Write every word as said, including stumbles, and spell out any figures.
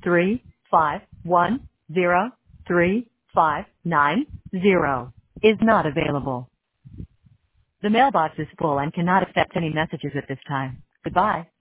three five one zero three five nine zero is not available. The mailbox is full and cannot accept any messages at this time. Goodbye.